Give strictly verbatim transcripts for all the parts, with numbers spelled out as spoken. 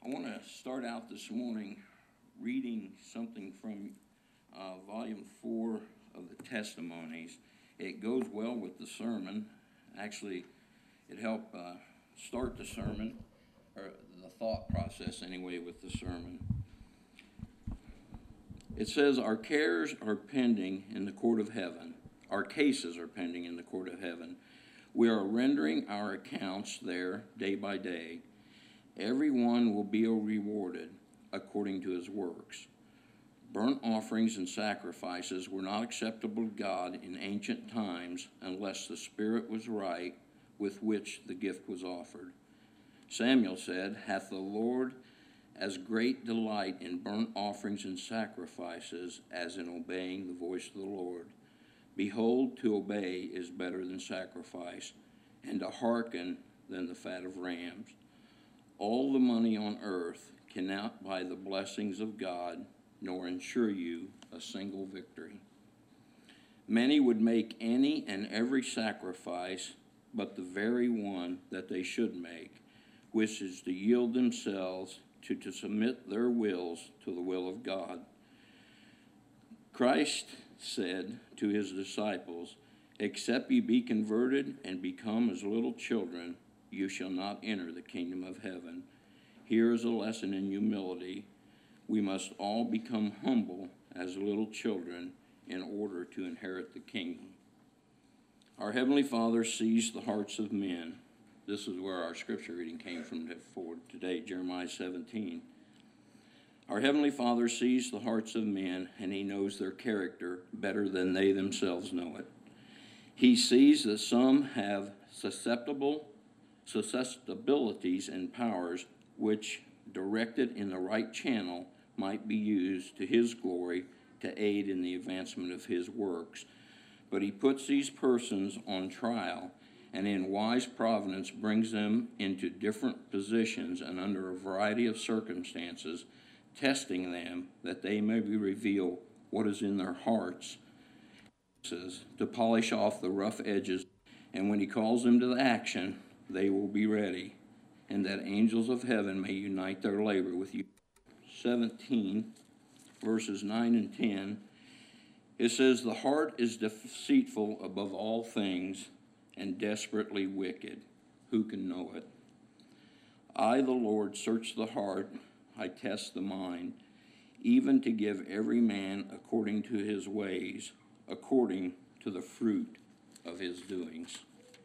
I want to start out this morning reading something from uh, volume four of the Testimonies. It goes well with the sermon. Actually, it helped uh, start the sermon, or the thought process anyway, with the sermon. It says, our cares are pending in the court of heaven. Our cases are pending in the court of heaven. We are rendering our accounts there day by day. Everyone will be rewarded according to his works. Burnt offerings and sacrifices were not acceptable to God in ancient times unless the spirit was right with which the gift was offered. Samuel said, hath the Lord as great delight in burnt offerings and sacrifices as in obeying the voice of the Lord. Behold, to obey is better than sacrifice, and to hearken than the fat of rams. All the money on earth cannot buy the blessings of God, nor ensure you a single victory. Many would make any and every sacrifice, but the very one that they should make, which is to yield themselves to, to submit their wills to the will of God. Christ said to his disciples, except ye be converted and become as little children, you shall not enter the kingdom of heaven. Here is a lesson in humility. We must all become humble as little children in order to inherit the kingdom. Our Heavenly Father sees the hearts of men. This is where our scripture reading came from for today, Jeremiah seventeen. Our Heavenly Father sees the hearts of men, and he knows their character better than they themselves know it. He sees that some have susceptible susceptibilities and powers which, directed in the right channel, might be used to his glory to aid in the advancement of his works. But he puts these persons on trial and in wise providence brings them into different positions and under a variety of circumstances, testing them that they may reveal what is in their hearts, to polish off the rough edges, and when he calls them to the action, they will be ready, and that angels of heaven may unite their labor with you. seventeen, verses nine and ten, it says, the heart is deceitful above all things and desperately wicked. Who can know it? I, the Lord, search the heart, I test the mind, even to give every man according to his ways, according to the fruit of his doings.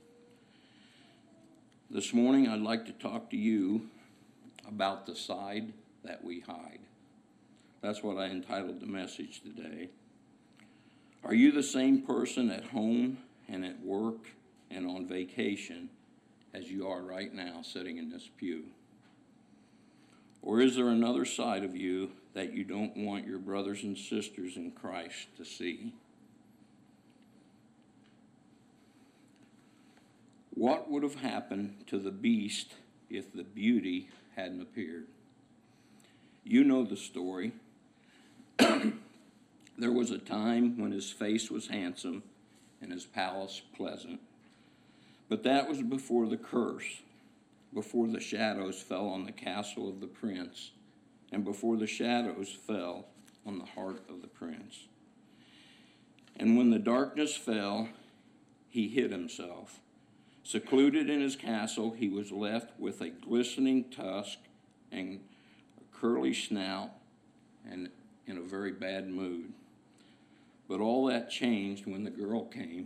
This morning, I'd like to talk to you about the side that we hide. That's what I entitled the message today. Are you the same person at home and at work and on vacation as you are right now sitting in this pew? Or is there another side of you that you don't want your brothers and sisters in Christ to see? What would have happened to the beast if the beauty hadn't appeared? You know the story. There was a time when his face was handsome and his palace pleasant. But that was before the curse, before the shadows fell on the castle of the prince, and before the shadows fell on the heart of the prince. And when the darkness fell, he hid himself. Secluded in his castle, he was left with a glistening tusk and a curly snout and in a very bad mood. But all that changed when the girl came.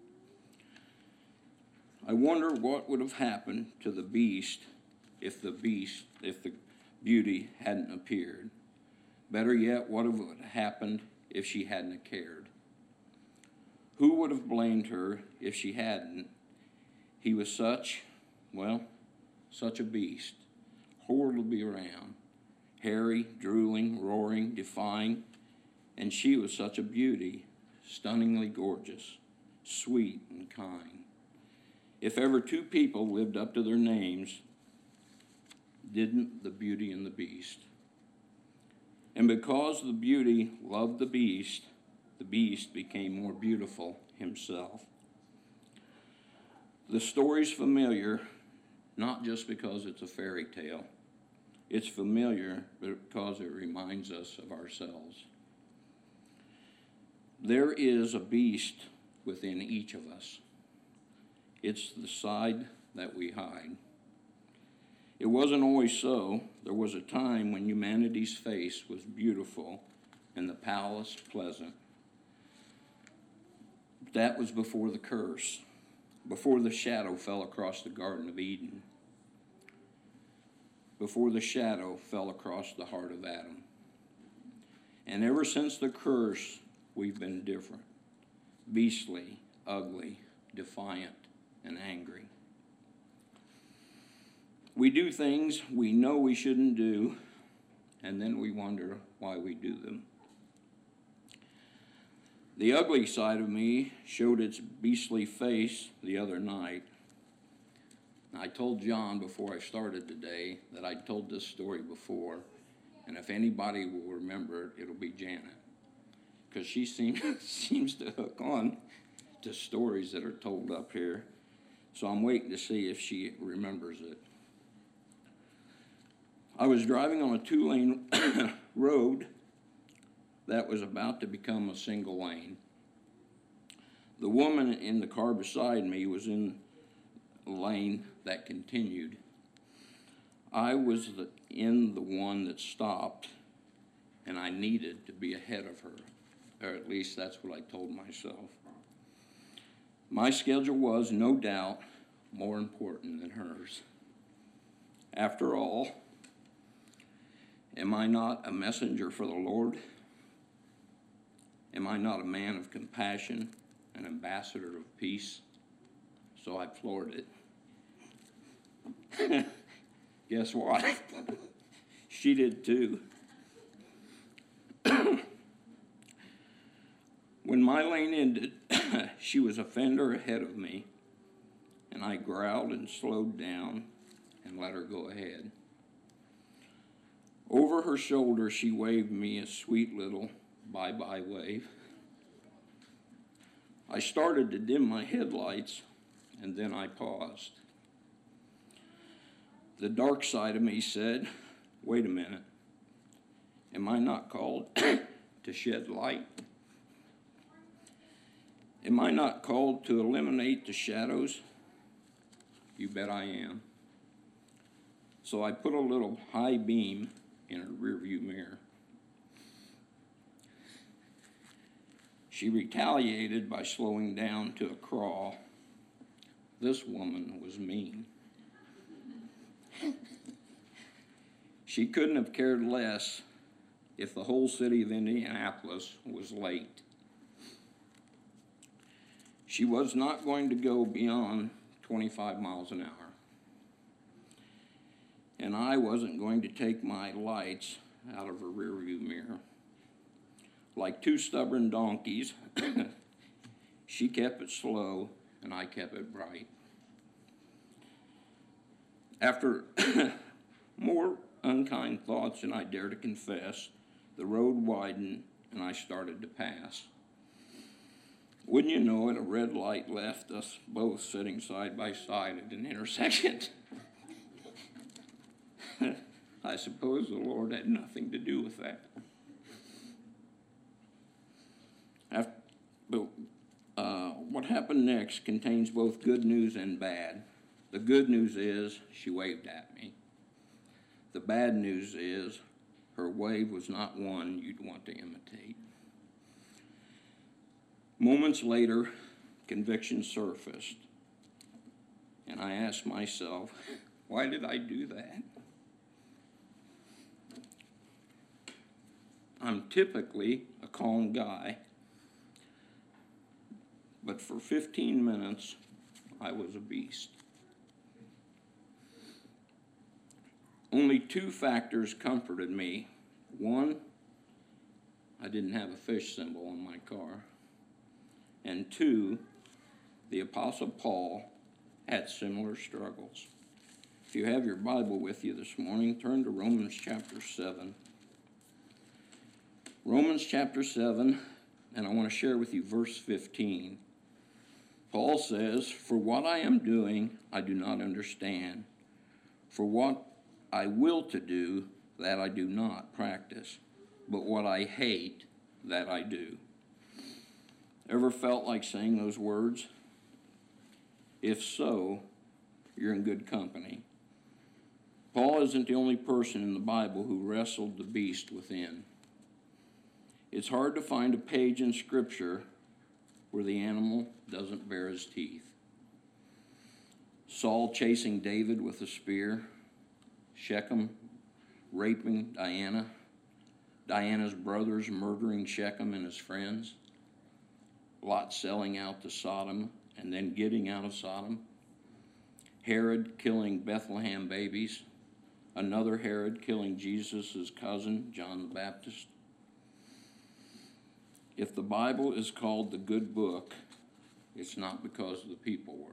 I wonder what would have happened to the beast if the beast, if the beauty hadn't appeared. Better yet, what would have happened if she hadn't cared? Who would have blamed her if she hadn't? He was such, well, such a beast, horrible to be around, hairy, drooling, roaring, defying, and she was such a beauty, stunningly gorgeous, sweet and kind. If ever two people lived up to their names, didn't the Beauty and the Beast? And because the beauty loved the beast, the beast became more beautiful himself. The story's familiar, not just because it's a fairy tale, It's familiar because it reminds us of ourselves. There is a beast within each of us. It's the side that we hide. It wasn't always so. There was a time when humanity's face was beautiful and the palace pleasant. That was before the curse, before the shadow fell across the Garden of Eden, before the shadow fell across the heart of Adam. And ever since the curse, we've been different, beastly, ugly, defiant, and angry. We do things we know we shouldn't do, and then we wonder why we do them. The ugly side of me showed its beastly face the other night. I told John before I started today that I'd told this story before, and if anybody will remember it, it'll be Janet, because she seems, seems to hook on to stories that are told up here. So I'm waiting to see if she remembers it. I was driving on a two-lane road that was about to become a single lane. The woman in the car beside me was in a lane that continued. I was the, in the one that stopped, and I needed to be ahead of her, or at least that's what I told myself. My schedule was, no doubt, more important than hers. After all, am I not a messenger for the Lord? Am I not a man of compassion, an ambassador of peace? So I floored it. Guess what? She did too. When my lane ended, she was a fender ahead of me, and I growled and slowed down and let her go ahead. Over her shoulder, she waved me a sweet little bye-bye wave. I started to dim my headlights, and then I paused. The dark side of me said, wait a minute, am I not called to shed light? Am I not called to eliminate the shadows? You bet I am. So I put a little high beam in her rearview mirror. She retaliated by slowing down to a crawl. This woman was mean. She couldn't have cared less if the whole city of Indianapolis was late. She was not going to go beyond twenty-five miles an hour. And I wasn't going to take my lights out of her rearview mirror. Like two stubborn donkeys, she kept it slow and I kept it bright. After more unkind thoughts than I dare to confess, the road widened and I started to pass. Wouldn't you know it, a red light left us both sitting side by side at an intersection. I suppose the Lord had nothing to do with that. After, but uh, what happened next contains both good news and bad. The good news is she waved at me. The bad news is her wave was not one you'd want to imitate. Moments later, conviction surfaced, and I asked myself, why did I do that? I'm typically a calm guy, but for fifteen minutes, I was a beast. Only two factors comforted me. One, I didn't have a fish symbol on my car. And two, the Apostle Paul had similar struggles. If you have your Bible with you this morning, turn to Romans chapter seven. Romans chapter seven, and I want to share with you verse fifteen. Paul says, "For what I am doing, I do not understand. For what I will to do, that I do not practice, but what I hate, that I do. Ever felt like saying those words? If so, you're in good company. Paul isn't the only person in the Bible who wrestled the beast within. It's hard to find a page in Scripture where the animal doesn't bare his teeth. Saul chasing David with a spear, Shechem raping Diana, Diana's brothers murdering Shechem and his friends, Lot selling out to Sodom and then getting out of Sodom, Herod killing Bethlehem babies, another Herod killing Jesus' cousin, John the Baptist. If the Bible is called the good book, it's not because the people were.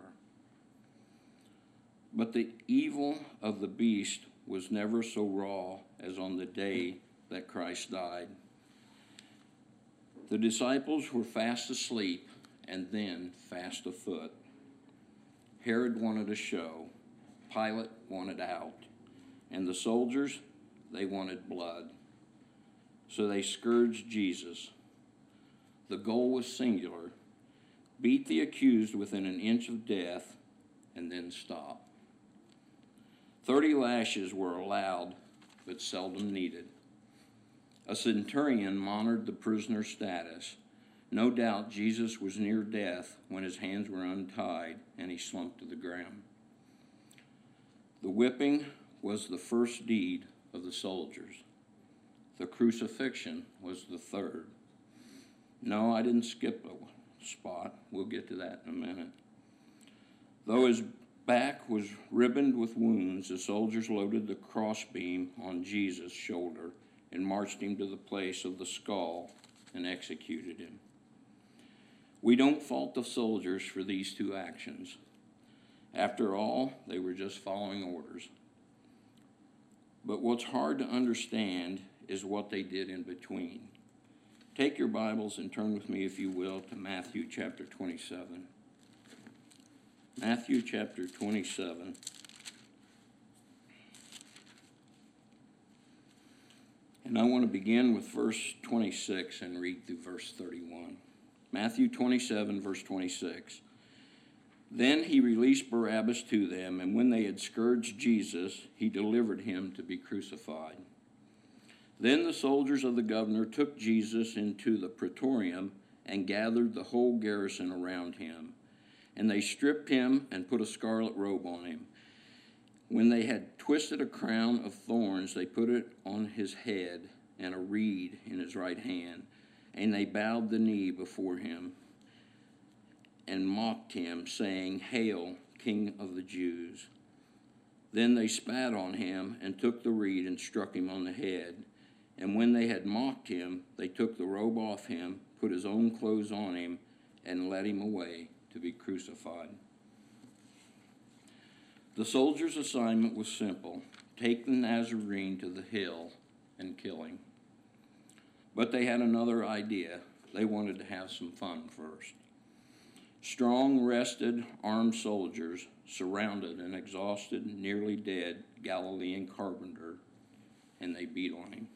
But the evil of the beast was never so raw as on the day that Christ died. The disciples were fast asleep and then fast afoot. Herod wanted a show, Pilate wanted out, and the soldiers, they wanted blood. So they scourged Jesus. The goal was singular: beat the accused within an inch of death and then stop. Thirty lashes were allowed, but seldom needed. A centurion monitored the prisoner's status. No doubt Jesus was near death when his hands were untied and he slumped to the ground. The whipping was the first deed of the soldiers. The crucifixion was the third. No, I didn't skip a spot. We'll get to that in a minute. Though his back was ribboned with wounds, the soldiers loaded the crossbeam on Jesus' shoulder and marched him to the place of the skull and executed him. We don't fault the soldiers for these two actions. After all, they were just following orders. But what's hard to understand is what they did in between. Take your Bibles and turn with me, if you will, to Matthew chapter twenty-seven. Matthew chapter twenty-seven. And I want to begin with verse twenty-six and read through verse thirty-one. Matthew twenty-seven, verse twenty-six. Then he released Barabbas to them, and when they had scourged Jesus, he delivered him to be crucified. Then the soldiers of the governor took Jesus into the praetorium and gathered the whole garrison around him. And they stripped him and put a scarlet robe on him. When they had twisted a crown of thorns, they put it on his head and a reed in his right hand. And they bowed the knee before him and mocked him, saying, "Hail, King of the Jews." Then they spat on him and took the reed and struck him on the head. And when they had mocked him, they took the robe off him, put his own clothes on him, and led him away to be crucified. The soldiers' assignment was simple: take the Nazarene to the hill and kill him. But they had another idea. They wanted to have some fun first. Strong, rested, armed soldiers surrounded an exhausted, nearly dead Galilean carpenter, and they beat on him.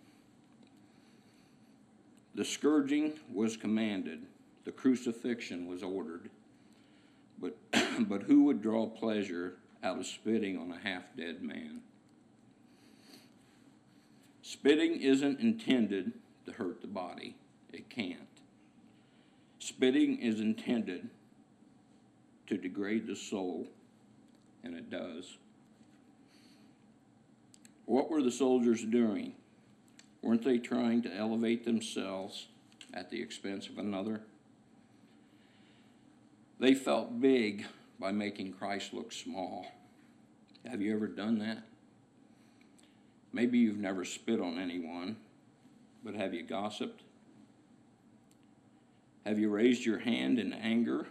The scourging was commanded. The crucifixion was ordered. But, but who would draw pleasure out of spitting on a half-dead man? Spitting isn't intended to hurt the body. It can't. Spitting is intended to degrade the soul, and it does. What were the soldiers doing? Weren't they trying to elevate themselves at the expense of another? They felt big by making Christ look small. Have you ever done that? Maybe you've never spit on anyone, but have you gossiped? Have you raised your hand in anger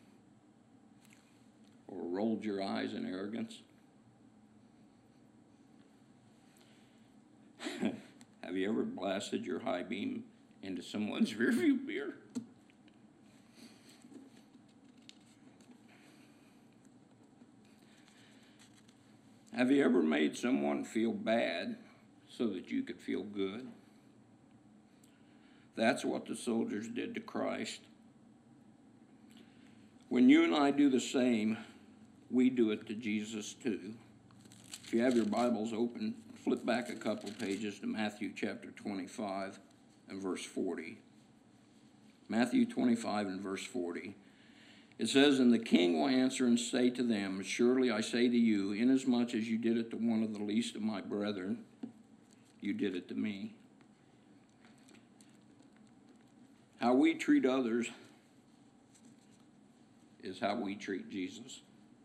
or rolled your eyes in arrogance? Have you ever blasted your high beam into someone's rearview mirror? Have you ever made someone feel bad so that you could feel good? That's what the soldiers did to Christ. When you and I do the same, we do it to Jesus too. If you have your Bibles open, flip back a couple pages to Matthew chapter twenty-five and verse forty. Matthew twenty-five and verse forty. It says, "And the king will answer and say to them, Surely I say to you, inasmuch as you did it to one of the least of my brethren, you did it to me." How we treat others is how we treat Jesus.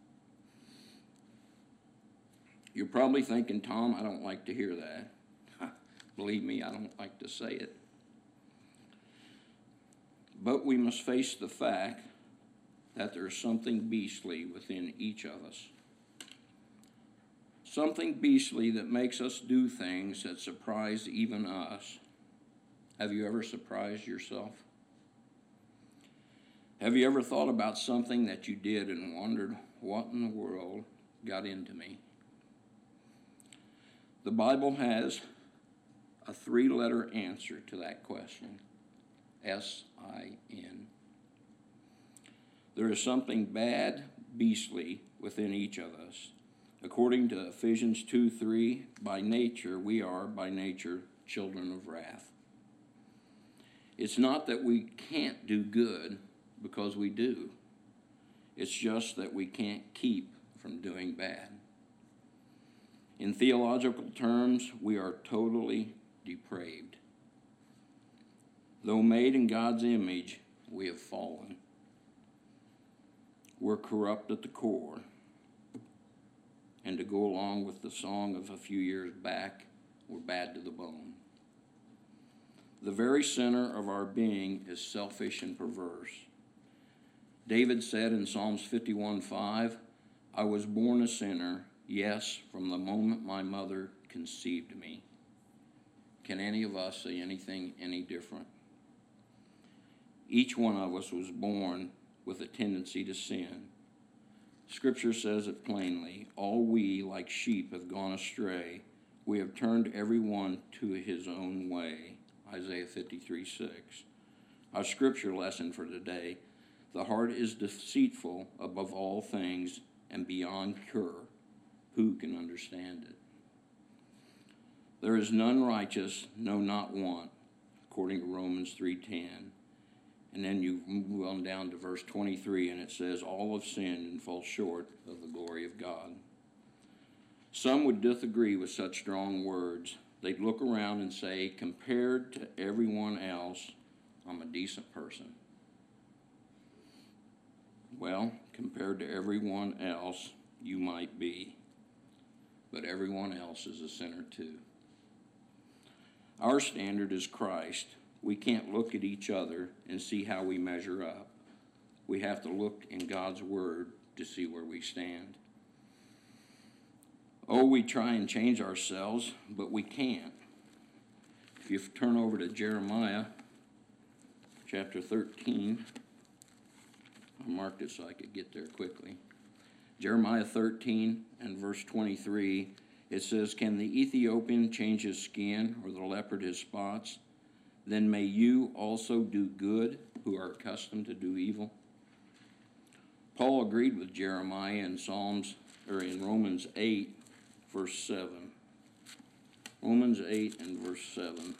You're probably thinking, Tom, I don't like to hear that. Believe me, I don't like to say it. But we must face the fact that there's something beastly within each of us. Something beastly that makes us do things that surprise even us. Have you ever surprised yourself? Have you ever thought about something that you did and wondered, what in the world got into me? The Bible has a three-letter answer to that question. S I N. There is something bad, beastly within each of us. According to Ephesians two three, by nature, we are by nature children of wrath. It's not that we can't do good, because we do. It's just that we can't keep from doing bad. In theological terms, we are totally depraved. Though made in God's image, we have fallen. We're corrupt at the core. And to go along with the song of a few years back, we're bad to the bone. The very center of our being is selfish and perverse. David said in Psalms fifty-one five, I was born a sinner, yes, from the moment my mother conceived me. Can any of us say anything any different? Each one of us was born with a tendency to sin. Scripture says it plainly, all we like sheep have gone astray. We have turned every one to his own way. Isaiah fifty-three six. Our scripture lesson for today, the heart is deceitful above all things and beyond cure. Who can understand it? There is none righteous, no, not one, according to Romans three ten. And then you move on down to verse twenty-three, and it says, all have sinned and fall short of the glory of God. Some would disagree with such strong words. They'd look around and say, compared to everyone else, I'm a decent person. Well, compared to everyone else, you might be. But everyone else is a sinner too. Our standard is Christ. We can't look at each other and see how we measure up. We have to look in God's Word to see where we stand. Oh, we try and change ourselves, but we can't. If you turn over to Jeremiah chapter thirteen, I marked it so I could get there quickly. Jeremiah thirteen and verse twenty-three, it says, can the Ethiopian change his skin or the leopard his spots? Then may you also do good who are accustomed to do evil. Paul agreed with Jeremiah in Psalms or in Romans eight, verse seven. Romans eight and verse seven.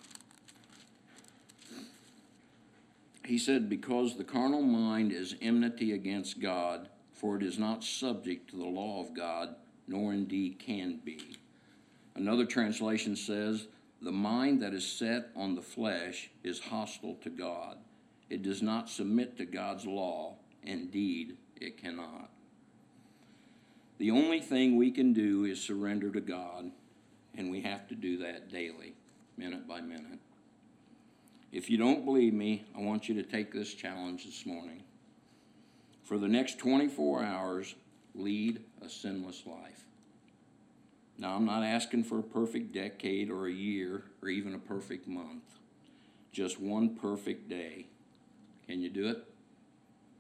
He said, because the carnal mind is enmity against God, for it is not subject to the law of God, nor indeed can be. Another translation says, the mind that is set on the flesh is hostile to God. It does not submit to God's law. Indeed, it cannot. The only thing we can do is surrender to God, and we have to do that daily, minute by minute. If you don't believe me, I want you to take this challenge this morning. For the next twenty-four hours, lead a sinless life. Now, I'm not asking for a perfect decade or a year or even a perfect month. Just one perfect day. Can you do it?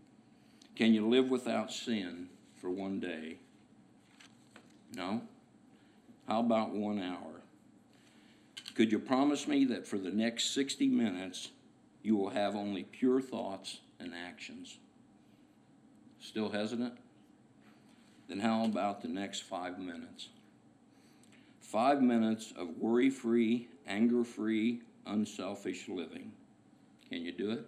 Can you live without sin for one day? No? How about one hour? Could you promise me that for the next sixty minutes, you will have only pure thoughts and actions? Still hesitant? Then how about the next five minutes? Five minutes of worry-free, anger-free, unselfish living. Can you do it?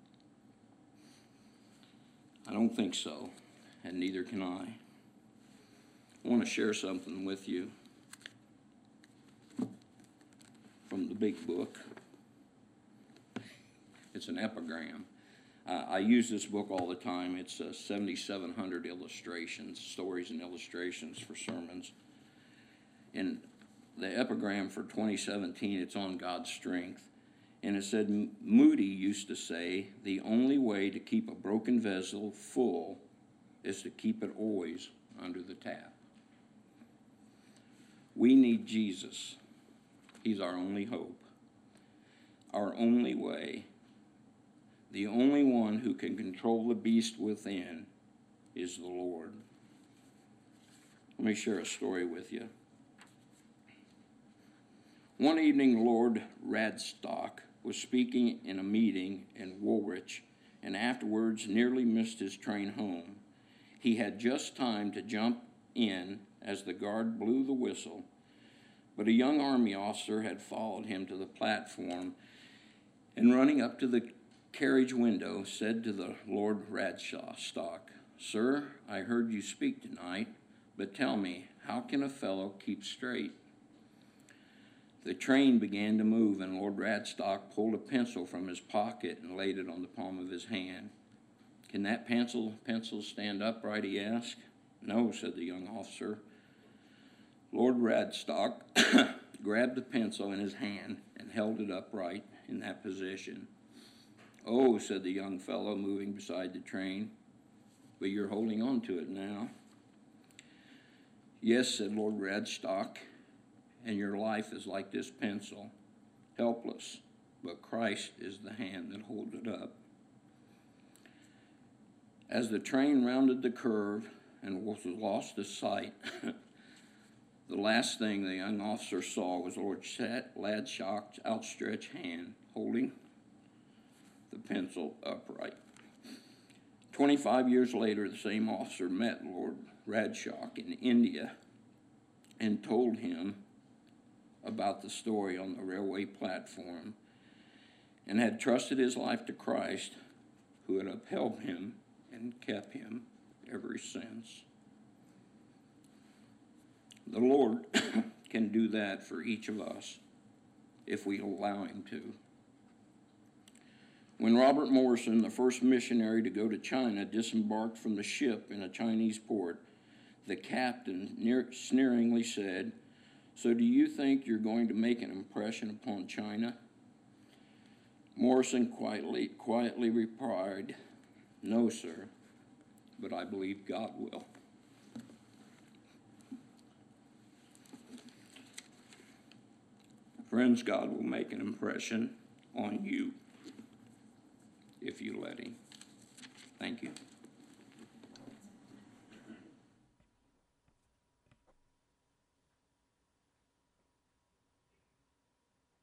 I don't think so, and neither can I. I want to share something with you from the big book. It's an epigram. Uh, I use this book all the time. It's uh, seventy-seven hundred illustrations, stories and illustrations for sermons. And the epigram for twenty seventeen, it's on God's strength. And it said, Moody used to say, the only way to keep a broken vessel full is to keep it always under the tap. We need Jesus. He's our only hope, our only way. The only one who can control the beast within is the Lord. Let me share a story with you. One evening, Lord Radstock was speaking in a meeting in Woolwich, and afterwards nearly missed his train home. He had just time to jump in as the guard blew the whistle, but a young army officer had followed him to the platform, and running up to the carriage window, said to the Lord Radstock, Sir, I heard you speak tonight, but tell me, how can a fellow keep straight? The train began to move, and Lord Radstock pulled a pencil from his pocket and laid it on the palm of his hand. Can that pencil pencil stand upright, he asked. No, said the young officer. Lord Radstock grabbed the pencil in his hand and held it upright in that position. Oh, said the young fellow, moving beside the train, but you're holding on to it now. Yes, said Lord Radstock, and your life is like this pencil, helpless, but Christ is the hand that holds it up. As the train rounded the curve and was lost to sight, the last thing the young officer saw was Lord Radstock's outstretched hand holding the pencil upright. Twenty-five years later, the same officer met Lord Radstock in India and told him about the story on the railway platform, and had trusted his life to Christ, who had upheld him and kept him ever since. The Lord can do that for each of us if we allow him to. When Robert Morrison, the first missionary to go to China, disembarked from the ship in a Chinese port, the captain near, sneeringly said, So do you think you're going to make an impression upon China? Morrison quietly, quietly replied, No, sir, but I believe God will. Friends, God will make an impression on you if you let him. Thank you.